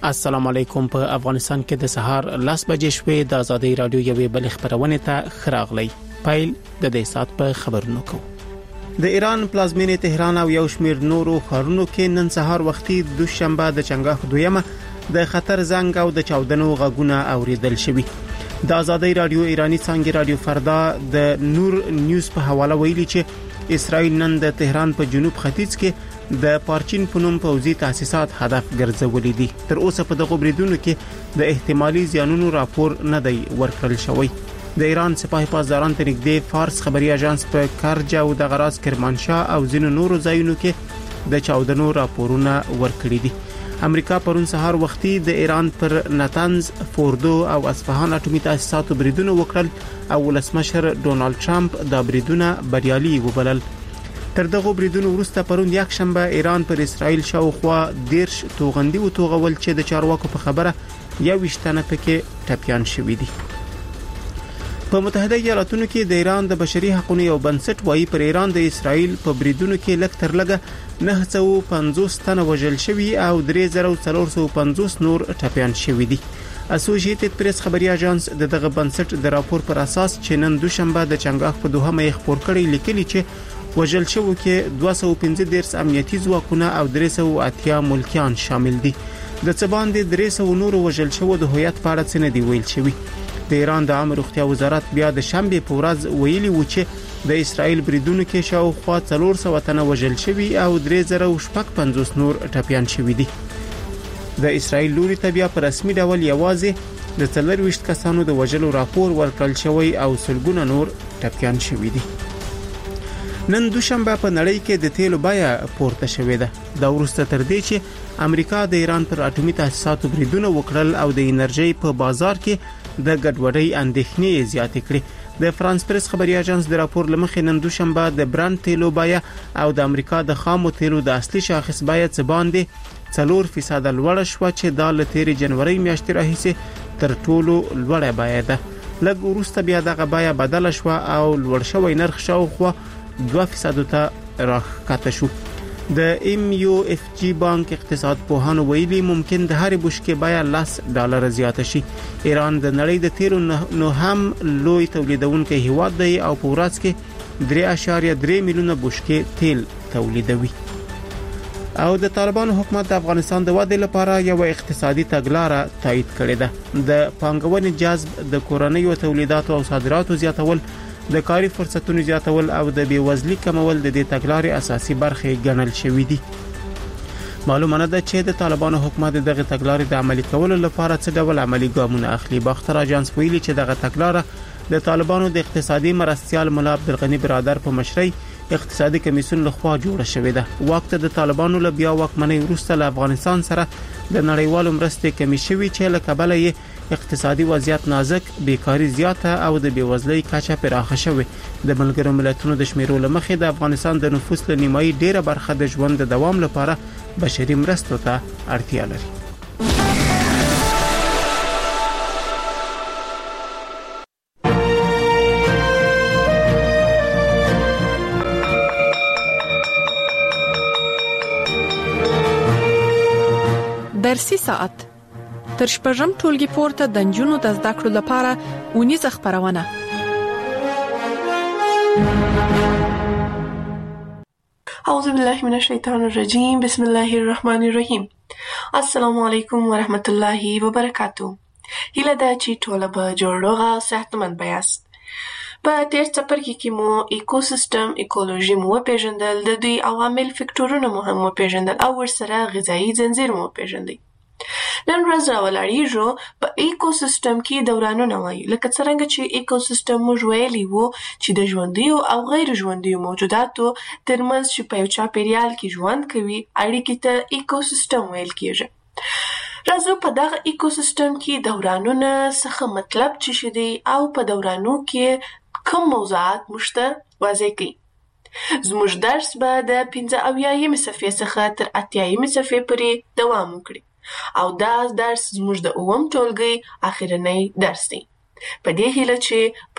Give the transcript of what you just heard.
السلام علیکم. په افغانستان کې د سهار 10 بجې شوې د ازادي رادیو یوې بل خبرونه ته خراغلی. پایل د دې سات په خبرونو کو. د ایران پلازمینه تهران او یو شمېر نورو ښارونو کې نن سهار وختي دوشنبه د چنګاښ دویمه د خطر زنګ او د چاودنو غږونه اوریدل شوي. د ازادي رادیو ایرانی څنګه رادیو فردا د نور نیوز په حواله ویلي چې اسرائیل نن د تهران په جنوب ختیځ کې د پارچین پونم پوزي تاسیسات هدف ګرځولې دي. تر اوسه په دغه بریدونو کې د احتمالي زیانونو راپور نه دی ورکړل شوی. د ایران سپاه پاسداران ته نږدې فارس خبري اژانس په کرج او د غراز کرمانشاه او ځینو نورو ځایونو کې د چاودنو راپورونه ورکړي دي. امریکا پرون سهار وختي د ایران پر نتنز، فوردو او اصفهان اټومي تاسیساتو بریدونه وکړل او ولسمشر ډونالد ټرمپ دا بریدونه بریالي وبلل. تر دغه بریدونو وروسته پرون یک شنبه ایران پر اسرائیل شاوخوا 10 توغندي او توغول چې د چارواکو په خبره 21 تنه پکې ټپيان شوي دي. په متحده ایالاتونو کې د ایران د بشري حقوقو یو بنسټ وايي پر ایران د اسرائیل په بریدونو کې لږ تر لږه 950 تنه وژل شوي او 3450 نور ټپيان شوي دي. اسوسییټډ پریس خبري اژانس دغه بنسټ د راپور پر اساس چې نن دوشنبه د چنګاښ په دوه مې خبر کړی لیکلي چې وژل شوو کې 215 امنیتي ځواکونه او 380 ملکیان شامل دي. د څه باندې 300 نور وژل شوو د هویت په اړه څه نه دی ویل شوی. د ایران د عامه روغتیا وزارت بیا د شنبه په ورځ ویلي و چې د اسرائیل بریدونو کې شاوخوا 400 تنه وژل شوي او 3050 نور ټپيان شوي دي. د اسرائیل لوري ته بیا په رسمي ډول یوازې د 24 کسانو د وژلو راپور ورکړل شوی او سلګونه نور ټپيان شوي دي. نن دوشنبه په نړۍ کې د تیلو بیه پورته شوې ده. دا وروسته تر دې چې امریکا د ایران پر اټومي تاسیساتو بریدونه وکړل او د انرژي په بازار کې د ګډوډۍ اندېښنې زیاتې کړې. د فرانس پریس خبري اژانس د راپور لمخې نن دوشنبه د برانډ تیلو بیه او د امریکا د خامو تیلو د اصلي شاخص بیه څخه باندې 4% لوړه شو چې د تیر جنوري میاشتې راهیسې تر ټولو لوړه بیه ده. لږ وروسته بیا دغه بیه بدله شو او لوړ شوی نرخ شاوخوا 2% ته راکته شو. د MUFG بانک اقتصاد پوهانو ویلي ممکن د هر بشکې بیه $10 زیاته شي. ایران د نړۍ د تیلو نو هم لوی تولیدونکو هیواد دی او په ورځ کې 3.3 میلیونه بشکې تیل تولیدوي. او د طالبانو حکومت د افغانستان د ودې لپاره یو اقتصادي تګلارې تایید کړې ده. د پانګونې جذب، د کورنیو تولیداتو او صادراتو زیاتول، د کاري فرصتونو زیاتول او د بیوزلۍ کمول د دې تګلارې اساسي برخې ګڼل شوې دي. معلومه نه ده چې د طالبانو حکومت دغه تګلارې د عملي کولو لپاره څه ډول عملي ګامونه اخلي. باختر اژانس ویلي چې دغه تګلارې د طالبانو د اقتصادي مرستيال مولا عبدالغنی برادر په مشرۍ اقتصادي کمیسیون لخوا جوړه شوې ده. وخت د طالبانو له بیا واکمنۍ وروسته له افغانستان سره د نړیوالو مرستې کمی شوي چې له کبله یې اقتصادي وضعیت نازک، بیکاری زیاته او د بیوزلۍ کچه پراخه شوې. د ملګرو ملتونو د شمیرو لمخې د افغانستان د نفوس له نیمایي ډیره برخه د ژوند د دوام لپاره بشري مرستو ته اړتیا لري. درسي ساعت تر شپږم ټولګي پورته د نجونو د زده کړو لپاره ونیزه خبرونه. اعوذ بالله من الشیطان الرجیم. بسم الله الرحمن الرحیم. السلام علیکم ورحمت الله وبرکاتہ. هیله ده چې ټول به جوړ او صحتمند بیاست. په تیر څپرکي کې مو ایکوسیستم، ایکولوژي مو پیژندل، د دوی عوامل، فکټورونه مو هم پیژندل او ورسره غذایی ځنځیر مو پیژندل. نن ورځ راولاړیږو په ایکوسیستم کې دورانونه وایي، لکه څنګه چې ایکوسیستم موږ ویلي وو چې د ژوندیو او غیر ژوندیو موجوداتو ترمنځ چې په یو چاپیریال کې ژوند کوي اړیکې ته ایکوسیستم ویل کېږي. راځو په دغه ایکوسیستم کې دورانونه څخه مطلب څه دی او په دورانو کې کوم موضوعات موږ ته واضح کړي. زموږ درس به د 85 صفحې څخه تر 80 صفحې پورې دوام وکړي او دا درس زموږ د اووم ټولګي اخرنی درس دی. په دې هیله چې